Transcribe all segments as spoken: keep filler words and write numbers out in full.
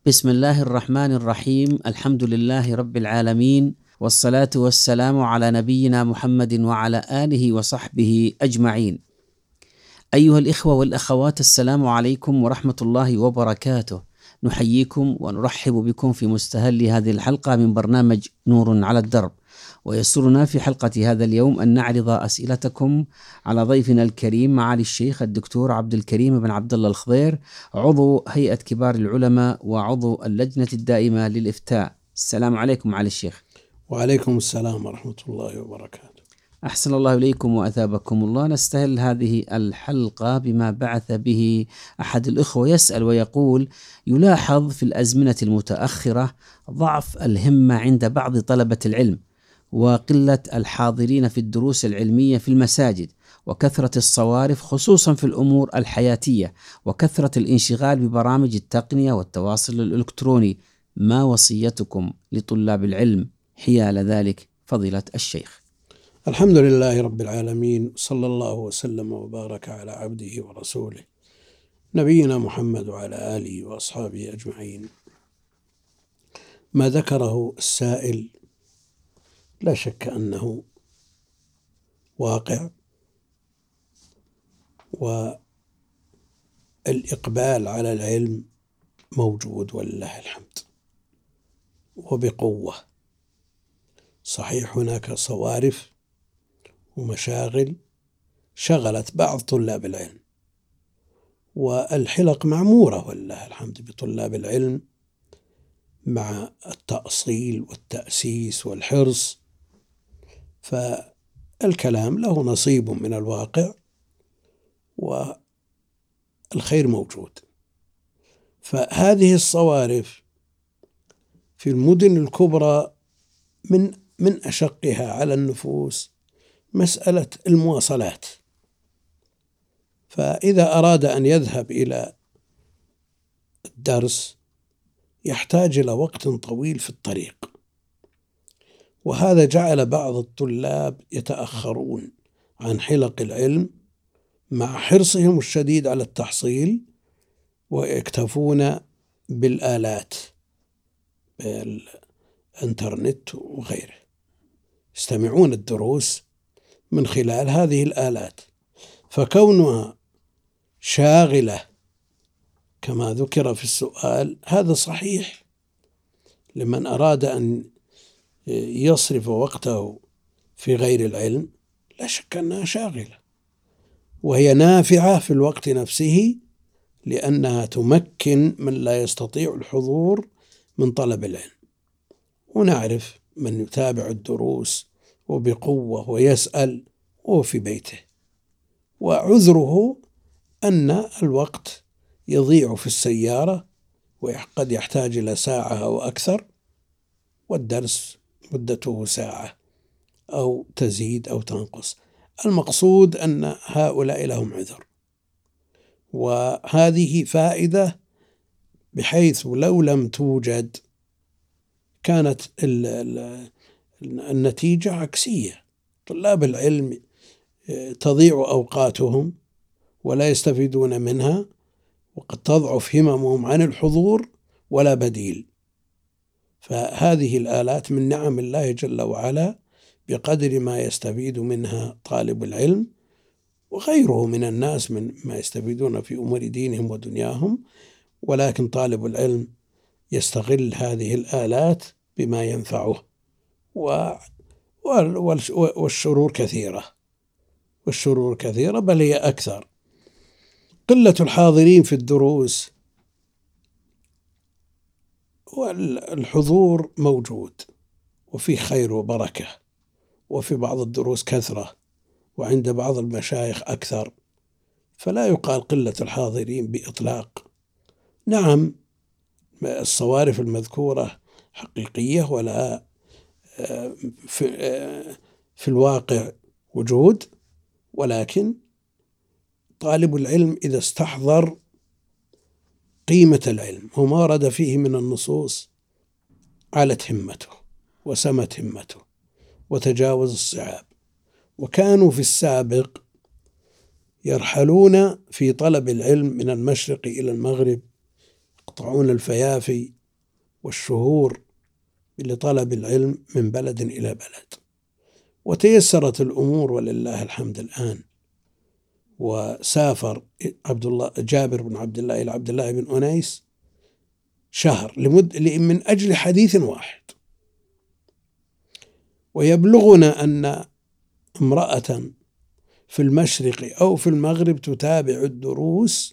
بسم الله الرحمن الرحيم. الحمد لله رب العالمين، والصلاة والسلام على نبينا محمد وعلى آله وصحبه أجمعين. أيها الإخوة والأخوات، السلام عليكم ورحمة الله وبركاته. نحييكم ونرحب بكم في مستهل هذه الحلقة من برنامج نور على الدرب، ويسرنا في حلقة هذا اليوم أن نعرض أسئلتكم على ضيفنا الكريم معالي الشيخ الدكتور عبد الكريم بن عبد الله الخضير، عضو هيئة كبار العلماء وعضو اللجنة الدائمة للإفتاء. السلام عليكم معالي الشيخ. وعليكم السلام ورحمة الله وبركاته. أحسن الله إليكم وأثابكم الله. نستهل هذه الحلقة بما بعث به أحد الإخوة يسأل ويقول: يلاحظ في الأزمنة المتأخرة ضعف الهمة عند بعض طلبة العلم، وقلة الحاضرين في الدروس العلمية في المساجد، وكثرة الصوارف خصوصا في الأمور الحياتية، وكثرة الانشغال ببرامج التقنية والتواصل الإلكتروني. ما وصيتكم لطلاب العلم حيال ذلك فضيلة الشيخ؟ الحمد لله رب العالمين، صلى الله وسلم وبارك على عبده ورسوله نبينا محمد وعلى آله وأصحابه أجمعين. ما ذكره السائل لا شك أنه واقع، والإقبال على العلم موجود ولله الحمد وبقوة. صحيح هناك صوارف ومشاغل شغلت بعض طلاب العلم، والحلق معمورة ولله الحمد بطلاب العلم مع التأصيل والتأسيس والحرص، فالكلام له نصيب من الواقع والخير موجود. فهذه الصوارف في المدن الكبرى من من أشقها على النفوس مسألة المواصلات، فإذا أراد أن يذهب إلى الدرس يحتاج إلى وقت طويل في الطريق، وهذا جعل بعض الطلاب يتأخرون عن حلق العلم مع حرصهم الشديد على التحصيل، ويكتفون بالآلات بالإنترنت وغيره، يستمعون الدروس من خلال هذه الآلات، فكونها شاغلة كما ذكر في السؤال هذا صحيح لمن أراد أن يصرف وقته في غير العلم، لا شك أنها شاغلة، وهي نافعة في الوقت نفسه لأنها تمكن من لا يستطيع الحضور من طلب العلم. ونعرف من يتابع الدروس وبقوة ويسأل وهو في بيته، وعذره أن الوقت يضيع في السيارة وقد يحتاج إلى ساعة أو أكثر، والدرس مدته ساعة أو تزيد أو تنقص. المقصود أن هؤلاء لهم عذر، وهذه فائدة بحيث لو لم توجد كانت النتيجة عكسية. طلاب العلم تضيع أوقاتهم ولا يستفيدون منها، وقد تضعف هممهم عن الحضور ولا بديل. فهذه الآلات من نعم الله جل وعلا بقدر ما يستفيد منها طالب العلم وغيره من الناس من ما يستفيدون في أمور دينهم ودنياهم، ولكن طالب العلم يستغل هذه الآلات بما ينفعه. والشرور كثيرة والشرور كثيرة بل هي أكثر. قلة الحاضرين في الدروس والحضور موجود، وفي خير وبركة، وفي بعض الدروس كثرة، وعند بعض المشايخ أكثر، فلا يقال قلة الحاضرين بإطلاق. نعم الصوارف المذكورة حقيقية ولا في, في الواقع وجود، ولكن طالب العلم إذا استحضر قيمة العلم وما ورد فيه من النصوص علت همته وسمت همته وتجاوز الصعاب. وكانوا في السابق يرحلون في طلب العلم من المشرق إلى المغرب، يقطعون الفيافي والشهور لطلب العلم من بلد إلى بلد. وتيسرت الأمور ولله الحمد الآن، وسافر عبد الله جابر بن عبد الله إلى عبد الله بن أنيس شهر لمد من أجل حديث واحد. ويبلغنا أن امرأة في المشرق أو في المغرب تتابع الدروس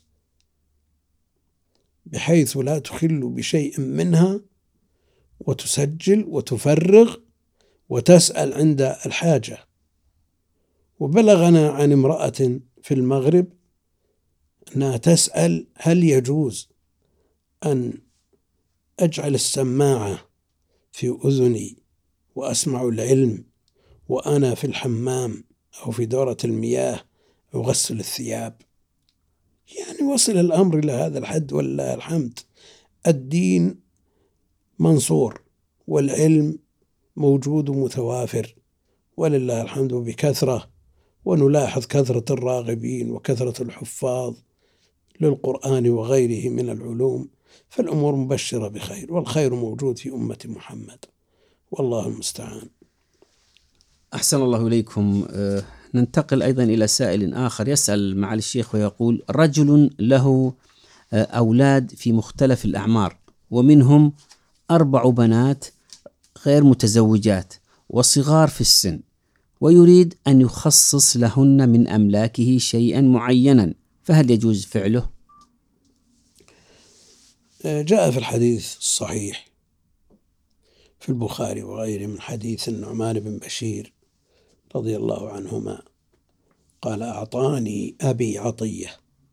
بحيث لا تخل بشيء منها، وتسجل وتفرغ وتسأل عند الحاجة. وبلغنا عن امرأة في المغرب أنها تسأل: هل يجوز أن أجعل السماعة في أذني وأسمع العلم وأنا في الحمام أو في دورة المياه أغسل الثياب؟ يعني وصل الأمر إلى هذا الحد ولله الحمد. الدين منصور والعلم موجود متوافر ولله الحمد بكثرة، ونلاحظ كثرة الراغبين وكثرة الحفاظ للقرآن وغيره من العلوم، فالأمور مبشرة بخير، والخير موجود في أمة محمد، والله المستعان. أحسن الله إليكم. ننتقل أيضا إلى سائل آخر يسأل معالي الشيخ ويقول: رجل له أولاد في مختلف الأعمار، ومنهم أربع بنات غير متزوجات وصغار في السن، ويريد أن يخصص لهن من أملاكه شيئا معينا، فهل يجوز فعله؟ جاء في الحديث الصحيح في البخاري وغيره من حديث النعمان بن بشير رضي الله عنهما قال: أعطاني أبي عطية.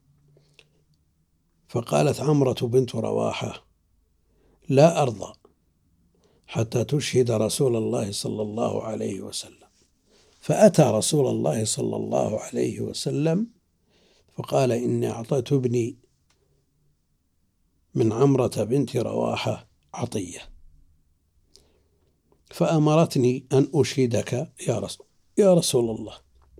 فقالت عمرة بنت رواحة: لا أرضى حتى تشهد رسول الله صلى الله عليه وسلم. فأتى رسول الله صلى الله عليه وسلم فقال: إني أعطيت ابني من عمرة بنت رواحة عطية، فأمرتني أن أشهدك يا رسول, يا رسول الله.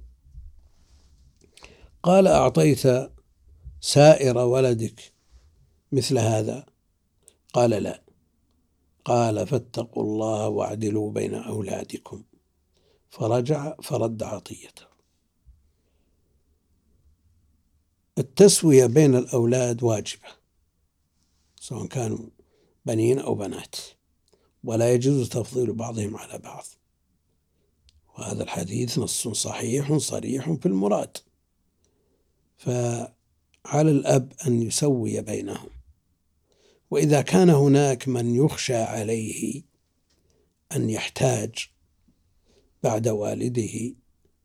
قال: أعطيت سائر ولدك مثل هذا؟ قال: لا. قال: فاتقوا الله واعدلوا بين أولادكم. فرجع فرد عطيته. التسوية بين الأولاد واجبة سواء كانوا بنين أو بنات، ولا يجوز تفضيل بعضهم على بعض، وهذا الحديث نص صحيح صريح في المراد. فعلى الأب أن يسوي بينهم، وإذا كان هناك من يخشى عليه أن يحتاج بعد والده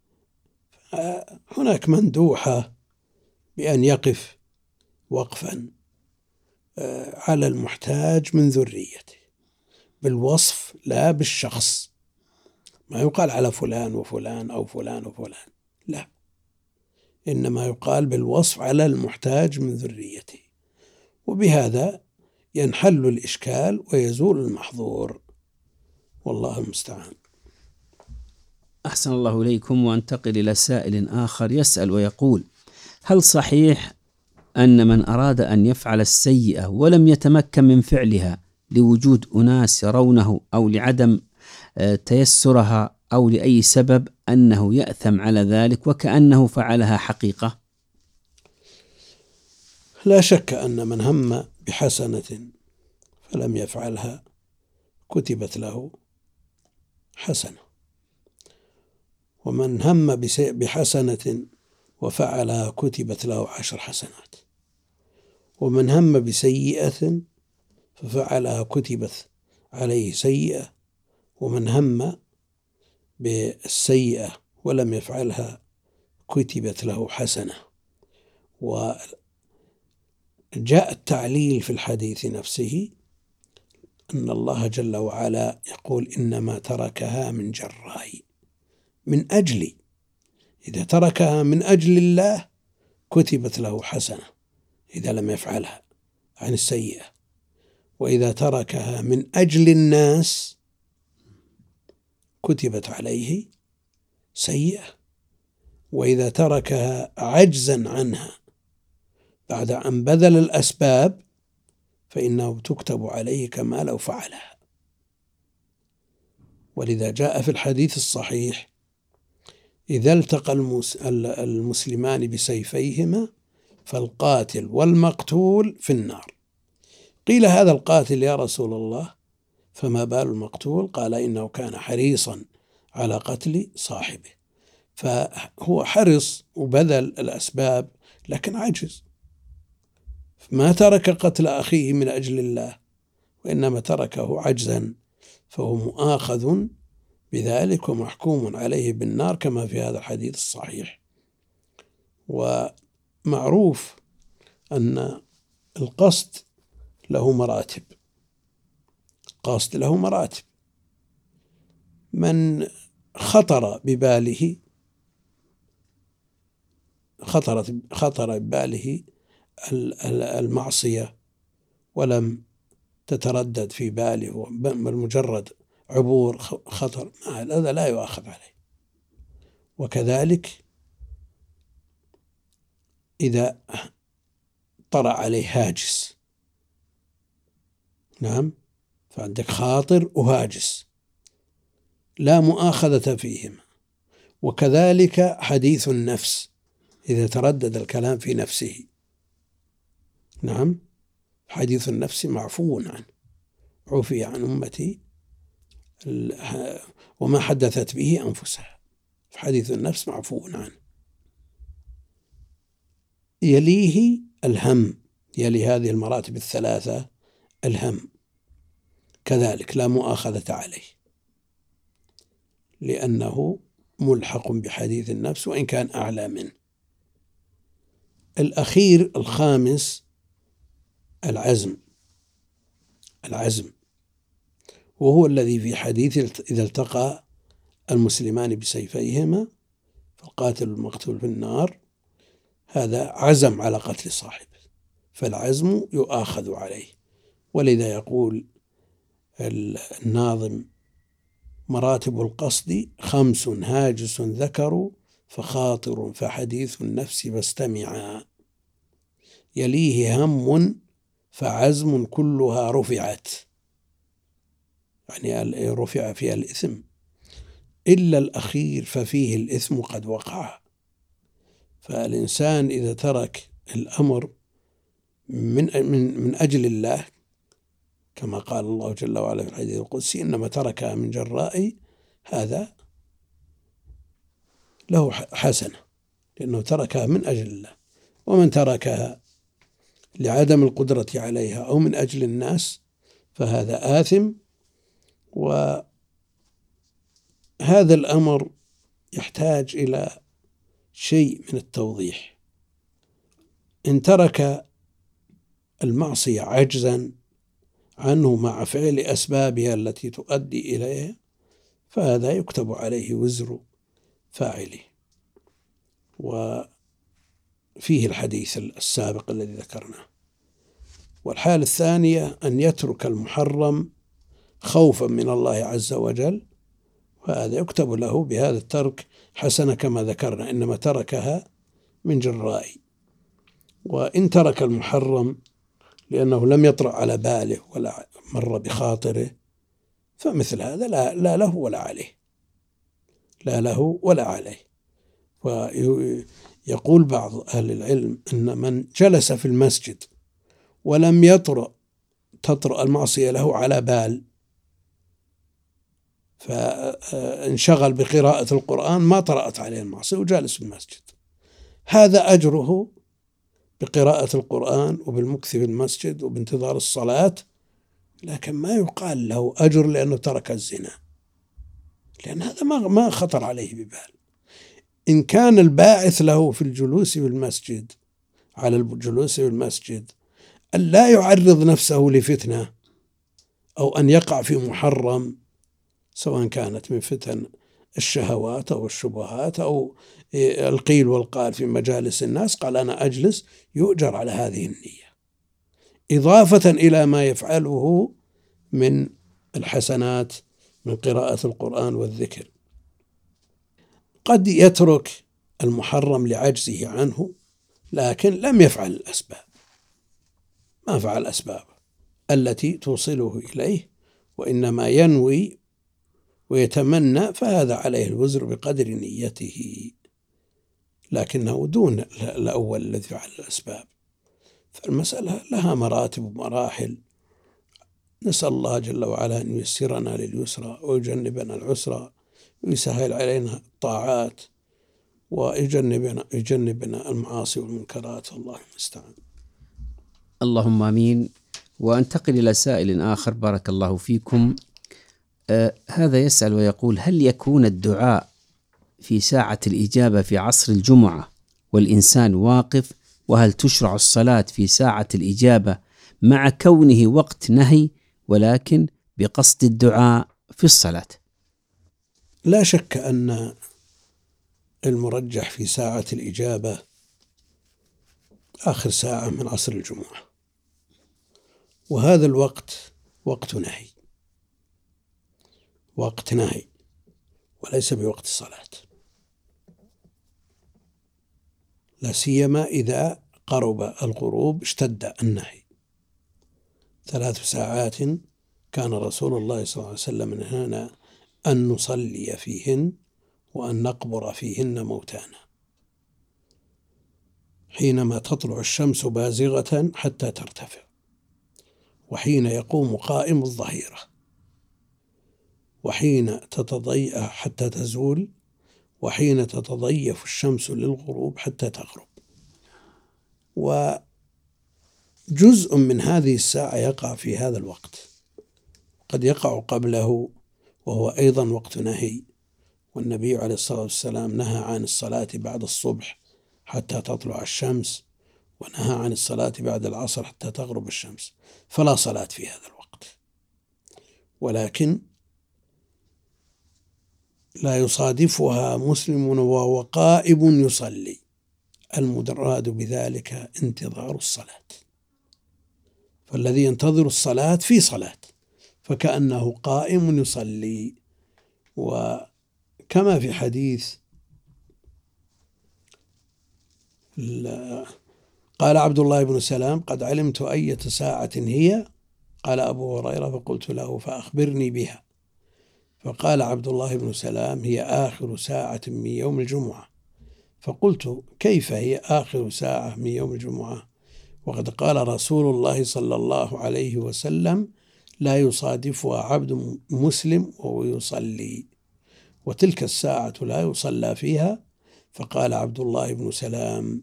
هناك مندوحة بأن يقف وقفا على المحتاج من ذريته بالوصف لا بالشخص. ما يقال على فلان وفلان أو فلان وفلان، لا، إنما يقال بالوصف على المحتاج من ذريته، وبهذا ينحل الإشكال ويزول المحظور، والله المستعان. أحسن الله إليكم. وانتقل إلى سائل آخر يسأل ويقول: هل صحيح أن من أراد أن يفعل السيئة ولم يتمكن من فعلها لوجود أناس يرونه أو لعدم تيسرها أو لأي سبب أنه يأثم على ذلك وكأنه فعلها حقيقة؟ لا شك أن من هم بحسنة فلم يفعلها كتبت له حسنة، ومن هم بحسنة وفعلها كتبت له عشر حسنات، ومن هم بسيئة ففعلها كتبت عليه سيئة، ومن هم بالسيئة ولم يفعلها كتبت له حسنة. وجاء التعليل في الحديث نفسه أن الله جل وعلا يقول: إنما تركها من جراء، من أجل، إذا تركها من أجل الله كتبت له حسنة إذا لم يفعلها عن السيئة، وإذا تركها من أجل الناس كتبت عليه سيئة، وإذا تركها عجزا عنها بعد أن بذل الأسباب فإنه تكتب عليه كما لو فعلها. ولذا جاء في الحديث الصحيح: إذا التقى المسلمان بسيفيهما فالقاتل والمقتول في النار. قيل: هذا القاتل يا رسول الله، فما بال المقتول؟ قال: إنه كان حريصا على قتل صاحبه. فهو حرص وبذل الأسباب لكن عجز، ما ترك قتل أخيه من أجل الله، وإنما تركه عجزا، فهو مؤاخذ بذلك ومحكوم عليه بالنار كما في هذا الحديث الصحيح. ومعروف أن القصد له مراتب، القصد له مراتب. من خطر بباله خطرت خطر بباله المعصية ولم تتردد في باله بمجرد عبور خطر، هذا لا يؤاخذ عليه. وكذلك إذا طرأ عليه هاجس، نعم، فعندك خاطر وهاجس لا مؤاخذة فيهما. وكذلك حديث النفس إذا تردد الكلام في نفسه، نعم، حديث النفس معفو عنه، عفي عن أمتي وما حدثت به أنفسها، حديث النفس معفو عنه. يليه الهم، يلي هذه المراتب الثلاثة الهم، كذلك لا مؤاخذة عليه لأنه ملحق بحديث النفس وإن كان أعلى منه. الأخير الخامس العزم، العزم وهو الذي في حديث إذا التقى المسلمان بسيفيهما فالقاتل والمقتول في النار، هذا عزم على قتل صاحبه، فالعزم يؤاخذ عليه. ولذا يقول الناظم: مراتب القصد خمس هاجس ذكر فخاطر فحديث النفس فاستمعا، يليه هم فعزم كلها رفعت، يعني رفع فيها الإثم، إلا الأخير ففيه الإثم قد وقع. فالإنسان إذا ترك الأمر من من من أجل الله كما قال الله جل وعلا في الحديث القدسي: إنما تركها من جرائي، هذا له حسنة لأنه تركها من أجل الله. ومن تركها لعدم القدرة عليها أو من أجل الناس فهذا آثم. وهذا الأمر يحتاج إلى شيء من التوضيح. إن ترك المعصية عجزا عنه مع فعل أسبابها التي تؤدي إليها فهذا يكتب عليه وزر فاعله. وفيه الحديث السابق الذي ذكرناه. والحالة الثانية أن يترك المحرم خوفا من الله عز وجل، وهذا يكتب له بهذا الترك حسنة كما ذكرنا، إنما تركها من جراء. وإن ترك المحرم لأنه لم يطرأ على باله ولا مر بخاطره فمثل هذا لا, لا له ولا عليه، لا له ولا عليه. ويقول بعض أهل العلم أن من جلس في المسجد ولم يطرأ تطرأ المعصية له على بال فانشغل بقراءة القرآن ما طرأت عليه المعصية وجالس في المسجد، هذا أجره بقراءة القرآن وبالمكث في المسجد وبانتظار الصلاة، لكن ما يقال له أجر لأنه ترك الزنا، لأن هذا ما ما خطر عليه ببال. إن كان الباعث له في الجلوس في المسجد على الجلوس في المسجد أن لا يعرض نفسه لفتنة أو أن يقع في محرم، سواء كانت من فتن الشهوات أو الشبهات أو القيل والقال في مجالس الناس، قال أنا أجلس، يؤجر على هذه النية إضافة إلى ما يفعله من الحسنات من قراءة القرآن والذكر. قد يترك المحرم لعجزه عنه لكن لم يفعل الأسباب، ما فعل أسبابه، التي توصله إليه، وإنما ينوي ويتمنى فهذا عليه الوزر بقدر نيته، لكنه دون الأول الذي فعل الأسباب. فالمسألة لها مراتب ومراحل، نسأل الله جل وعلا أن ييسرنا لليسرى ويجنبنا العسرى ويسهل علينا الطاعات ويجنبنا يجنبنا المعاصي والمنكرات، والله المستعان. اللهم آمين. وأنتقل إلى سائل آخر بارك الله فيكم. آه هذا يسأل ويقول: هل يكون الدعاء في ساعة الإجابة في عصر الجمعة والإنسان واقف؟ وهل تشرع الصلاة في ساعة الإجابة مع كونه وقت نهي ولكن بقصد الدعاء في الصلاة؟ لا شك أن المرجح في ساعة الإجابة آخر ساعة من عصر الجمعة، وهذا الوقت وقت نهي، وقت نهي وليس بوقت الصلاة، لا سيما إذا قرب الغروب اشتد النهي. ثلاث ساعات كان رسول الله صلى الله عليه وسلم نهانا أن نصلي فيهن وأن نقبر فيهن موتانا، حينما تطلع الشمس بازغة حتى ترتفع، وحين يقوم قائم الظهيرة، وحين تتضيء حتى تزول، وحين تتضيف الشمس للغروب حتى تغرب. وجزء من هذه الساعة يقع في هذا الوقت، قد يقع قبله وهو أيضا وقت نهي، والنبي عليه الصلاة والسلام نهى عن الصلاة بعد الصبح حتى تطلع الشمس، ونهى عن الصلاة بعد العصر حتى تغرب الشمس، فلا صلاة في هذا الوقت. ولكن لا يصادفها مسلم وهو قائم يصلي، المراد بذلك انتظار الصلاة، فالذي ينتظر الصلاة في صلاة فكأنه قائم يصلي. وكما في حديث قال عبد الله بن سلام: قد علمت أية ساعة هي، قال أبو هريرة: فقلت له: فأخبرني بها. فقال عبد الله بن سلام: هي آخر ساعة من يوم الجمعة. فقلت: كيف هي آخر ساعة من يوم الجمعة وقد قال رسول الله صلى الله عليه وسلم: لا يصادفها عبد مسلم وهو يصلي، وتلك الساعة لا يصلى فيها. فقال عبد الله بن سلام: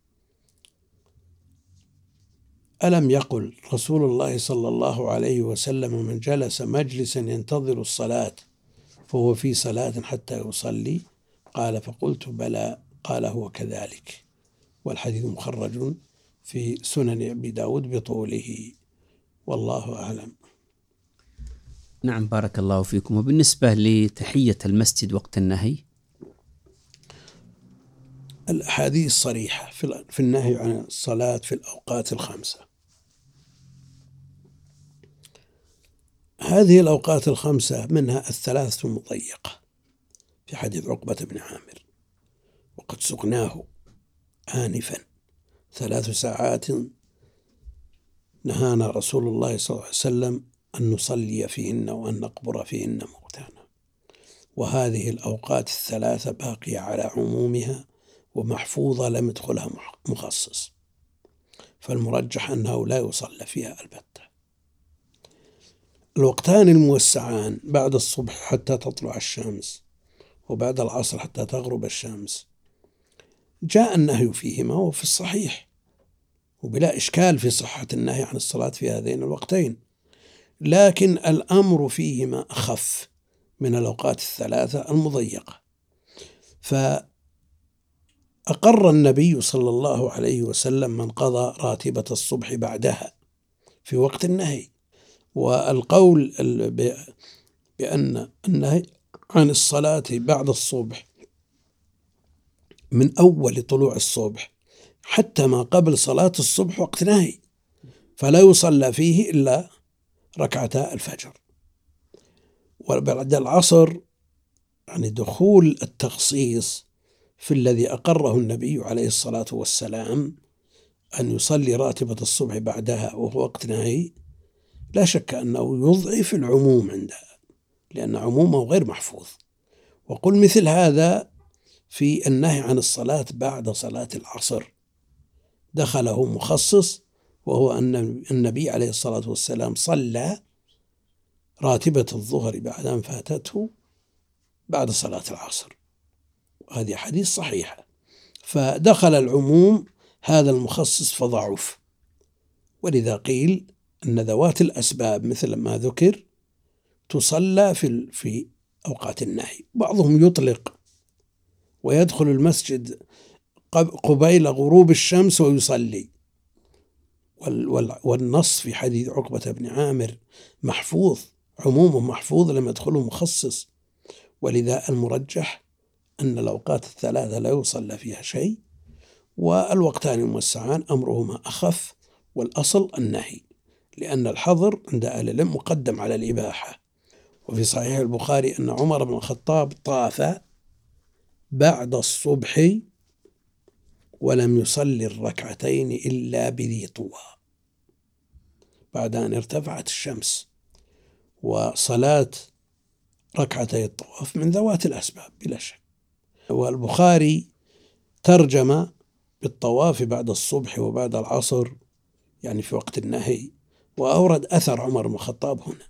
ألم يقل رسول الله صلى الله عليه وسلم: من جلس مجلسا ينتظر الصلاة فهو في صلاة حتى يصلي؟ قال: فقلت: بلى. قال: هو كذلك. والحديث مخرج في سنن أبي داود بطوله، والله أعلم. نعم بارك الله فيكم. وبالنسبة لتحية المسجد وقت النهي؟ الأحاديث صريحة في النهي عن الصلاة في الأوقات الخمسة. هذه الأوقات الخمسة منها الثلاثة المضيقة في حديث عقبة بن عامر: وقد سقناه آنفا ثلاث ساعات نهانا رسول الله صلى الله عليه وسلم أن نصلي فيهن وأن نقبر فيهن موتانا. وهذه الأوقات الثلاثة باقية على عمومها ومحفوظة، لم يدخلها مخصص، فالمرجح أنه لا يصلى فيها البتة. الوقتان الموسعان بعد الصبح حتى تطلع الشمس وبعد العصر حتى تغرب الشمس جاء النهي فيهما وفي الصحيح، وبلا إشكال في صحة النهي عن الصلاة في هذين الوقتين، لكن الأمر فيهما أخف من الأوقات الثلاثة المضيقة. فأقر النبي صلى الله عليه وسلم من قضى راتبة الصبح بعدها في وقت النهي. والقول بأن النهي عن الصلاة بعد الصبح من أول طلوع الصبح حتى ما قبل صلاة الصبح وقت نهي، فلا يصلى فيه إلا ركعتا الفجر. وبعد العصر يعني دخول التخصيص في الذي أقره النبي عليه الصلاة والسلام أن يصلي راتبة الصبح بعدها وهو وقت نهي، لا شك أنه يضعف العموم عندها، لأن عمومه غير محفوظ. وقل مثل هذا في النهي عن الصلاة بعد صلاة العصر، دخله مخصص، وهو أن النبي عليه الصلاة والسلام صلى راتبة الظهر بعد أن فاتته بعد صلاة العصر، هذه حديث صحيحة. فدخل العموم هذا المخصص فضعف، ولذا قيل أن ذوات الأسباب مثل ما ذكر تصلى في في أوقات النهي. بعضهم يطلق ويدخل المسجد قبيل غروب الشمس ويصلي، والنص في حديث عقبة بن عامر محفوظ، عمومه محفوظ لم يدخله مخصص. ولذا المرجح أن الأوقات الثلاثة لا يصلى فيها شيء، والوقتان الموسعان أمرهما أخف، والأصل النهي، لأن الحظر عند أهل العلم مقدم على الإباحة. وفي صحيح البخاري أن عمر بن الخطاب طاف بعد الصبح ولم يصلي الركعتين إلا بذي طوى، بعد أن ارتفعت الشمس. وصلاة ركعتي الطواف من ذوات الأسباب بلا شك. والبخاري ترجم بالطواف بعد الصبح وبعد العصر، يعني في وقت النهي، وأورد أثر عمر بن الخطاب هنا،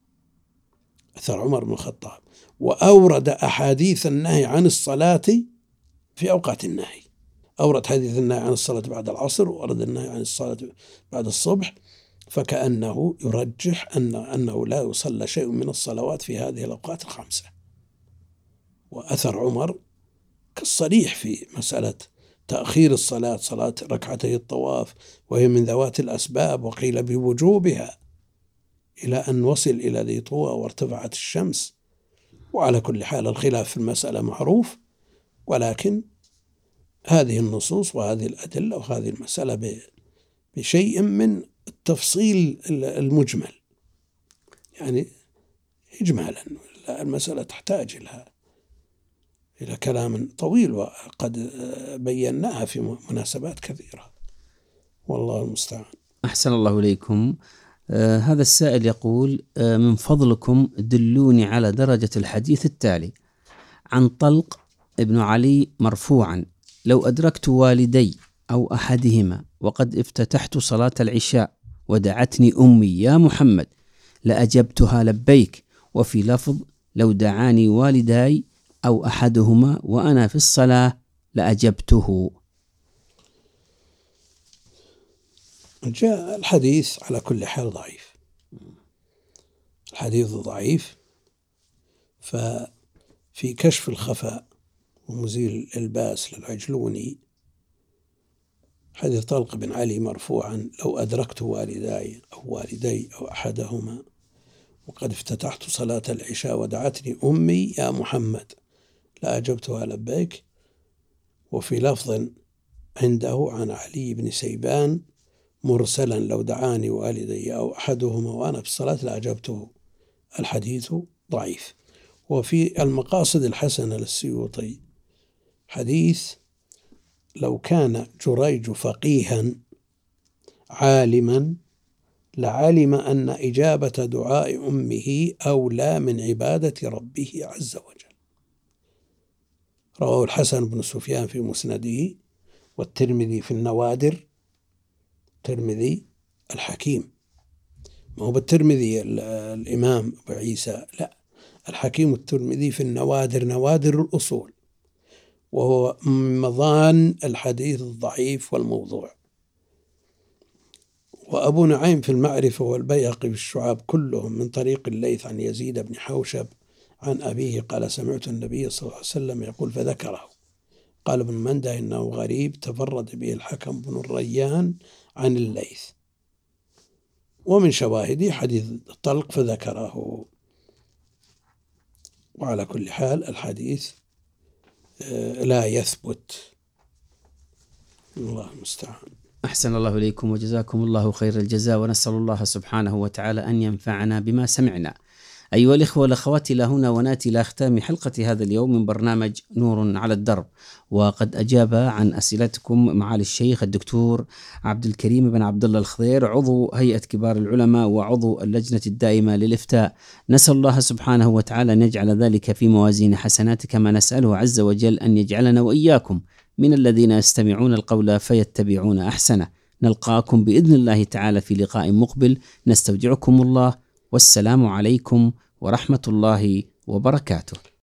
أثر عمر بن الخطاب، وأورد أحاديث النهي عن الصلاة في أوقات النهي. أورد حديث النهي عن الصلاة بعد العصر، وأورد النهي عن الصلاة بعد الصبح، فكأنه يرجح أن أنه لا يصلى شيء من الصلوات في هذه الأوقات الخمسة. وأثر عمر كالصريح في مسألة تأخير الصلاة، صلاة ركعتي الطواف، وهي من ذوات الأسباب، وقيل بوجوبها إلى أن وصل إلى ذي طوى وارتفعت الشمس. وعلى كل حال الخلاف في المسألة معروف، ولكن هذه النصوص وهذه الأدلة وهذه المسألة بشيء من التفصيل المجمل، يعني إجمالا. المسألة تحتاج إلى إلى كلام طويل، وقد بيناها في مناسبات كثيرة، والله المستعان. أحسن الله إليكم. آه هذا السائل يقول: آه من فضلكم دلوني على درجة الحديث التالي: عن طلق ابن علي مرفوعا: لو أدركت والدي أو أحدهما وقد افتتحت صلاة العشاء ودعتني أمي يا محمد لأجبتها لبيك. وفي لفظ: لو دعاني والداي أو أحدهما وأنا في الصلاة لأجبته. جاء الحديث على كل حال ضعيف، الحديث ضعيف. ففي كشف الخفاء ومزيل الباس للعجلوني حديث طلق بن علي مرفوعا: لو أدركت والداي أو والدي أو أحدهما وقد افتتحت صلاة العشاء ودعتني أمي يا محمد لأجبتها لبيك. وفي لفظ عنده عن علي بن سيبان مرسلا: لو دعاني والدي أو أحدهما وأنا في الصلاة لأجبته. الحديث ضعيف. وفي المقاصد الحسنة للسيوطي حديث: لو كان جريج فقيها عالما لعلم أن إجابة دعاء أمه أولى من عبادة ربه عز وجل. رواه الحسن بن سفيان في مسنده، والترمذي في النوادر، الترمذي الحكيم، ما هو بالترمذي الإمام أبو عيسى، لا، الحكيم الترمذي في النوادر، نوادر الأصول، وهو مظان الحديث الضعيف والموضوع. وأبو نعيم في المعرفة والبيهقي في الشعاب كلهم من طريق الليث عن يزيد بن حوشب عن أبيه قال: سمعت النبي صلى الله عليه وسلم يقول فذكره. قال ابن منده: إنه غريب تفرد به الحكم بن الريان عن الليث. ومن شواهده حديث الطلق فذكره. وعلى كل حال الحديث لا يثبت، الله المستعان. أحسن الله إليكم وجزاكم الله خير الجزاء، ونسأل الله سبحانه وتعالى أن ينفعنا بما سمعنا. أيها الإخوة والأخوات، إلى هنا ونأتي إلى ختام حلقة هذا اليوم من برنامج نور على الدرب، وقد أجاب عن أسئلتكم معالي الشيخ الدكتور عبد الكريم بن عبد الله الخضير، عضو هيئة كبار العلماء وعضو اللجنة الدائمة للإفتاء. نسأل الله سبحانه وتعالى أن يجعل ذلك في موازين حسنات، كما نسأله عز وجل أن يجعلنا وإياكم من الذين يستمعون القول فيتبعون أحسنه. نلقاكم بإذن الله تعالى في لقاء مقبل، نستودعكم الله، والسلام عليكم ورحمة الله وبركاته.